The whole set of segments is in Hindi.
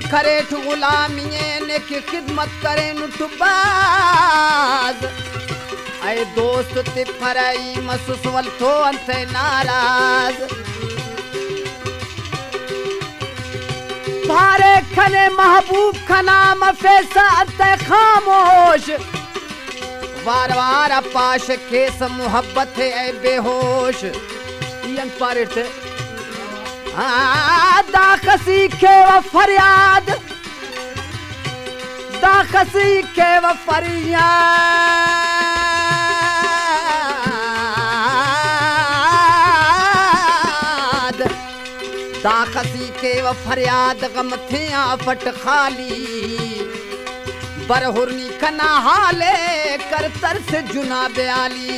खरे गुलामिये ने की खिदमत करे नुटबाज ऐ दोस्त ते फराई मसूस वल थो अंत नाराज भारे खने महबूब खना मफेसा अंत खामोश वार वार पाश केस मोहब्बत है ऐ बेहोश यन पारित दाखसी के व फरियाद दाखसी के व फरियाद दाखसी के व फरियाद गम थे फट खाली बरहुरनी कना हाले कर तर से जुना बयाली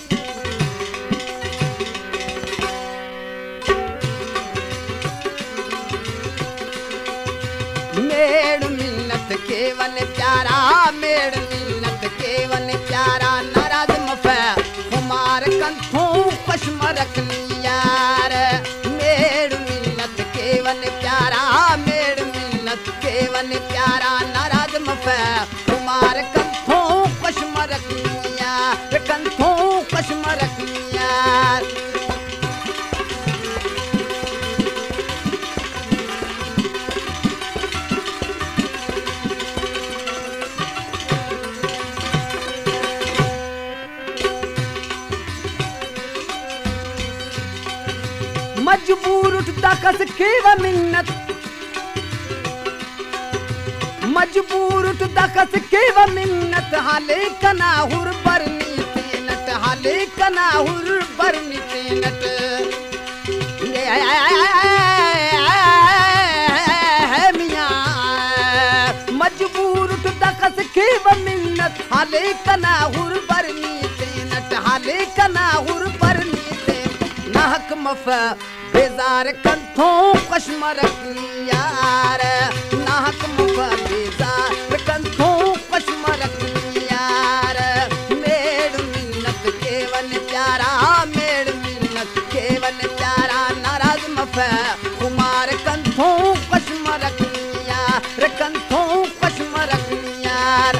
मेड़ मिन्नत केवल प्यारा मेड़ मिन्नत केवल प्यारा नाराज मफे कुमार कंठों पश्म रखनी यार मेड़ मिन्नत केवल प्यारा मेड़ मिन्नत केवल प्यारा नाराज मफे कुमार कंठों पश्म रखनी यार कंठों पश्म रखनी यार मजबूर उठता कस केव मिन्नत मजबूर उठता कस केव मिन्नत हाले कना हुर बरनी तेनट हाले कना हुर बरनी तेनट मियां मजबूर उठता कस केव मिन्नत हाले कना हुर बरनी तेनट हाले कना हुर बरनी तेनट नाहक मफ बेजार कंठों कश्म रखनी यार नाहक मुख बेजार कंठों कश्म रखनी यार मेड़ मिन्नत केवल प्यारा मेड़ मिन्नत केवल प्यारा नाराज मफ कुमार कंठों कश्म रखनी यार कंठों कश्म रखनी यार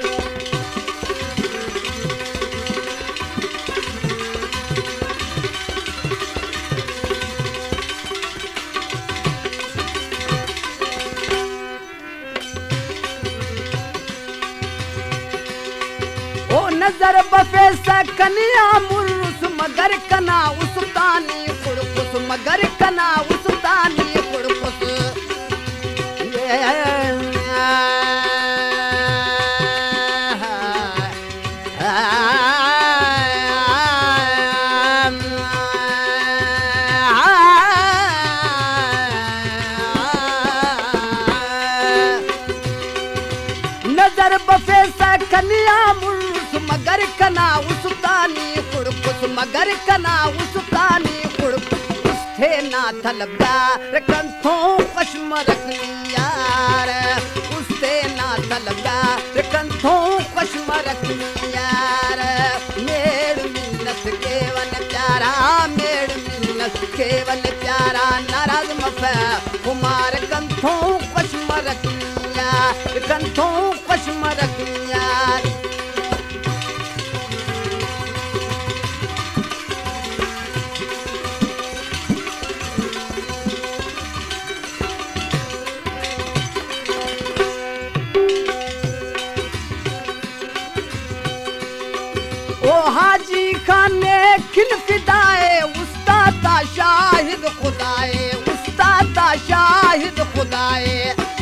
नजर बफे सकनिया मुर्रुस मगर कना उसतानी कुड़कुस मगर कना उसतानी कुड़कुस नजर बफे सकनिया मगर कना उसतानी कुड़कुस मगर कना उसतानी कुड़कुस उसथे ना तलबदार कंठों कश्म रखनी यार उसथे ना तलबदार कंठों कश्म रखनी यार मेड़ मिन्नत केवल प्यारा मेड़ मिन्नत केवल प्यारा नाराज मफे कुमार कंठों कश्म रखनी यार कंठों कश्म रखनी यार ओ हाजी खाने खिल फिदाए उस्ताद शाहिद खुदाए उस्ताद शाहिद खुदाए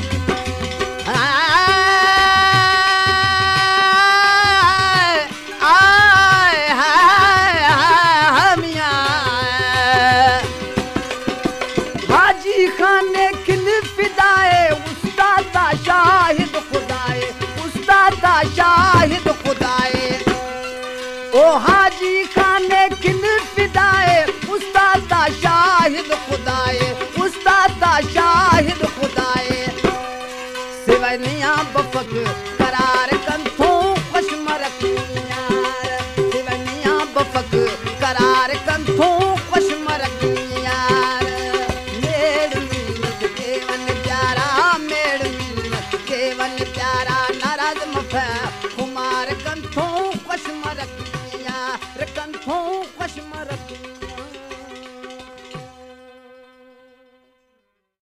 हाजी खाने खिल फिदाए उस्ताद शाहिद खुदाए उस्ताद शाहिद खुदाए ओ हाजी खाने किन फिदाए उस्ताद शाहिद खुदाए उस्ताद शाहिद खुदाए सिवनिया बफक करार कंठों कश्म रखनी यार सिवनिया बफक करार कंठों कश्म रखनी यार मेड़ मिन्नत केवल प्यारा मेड़ कंथों खशम रखूं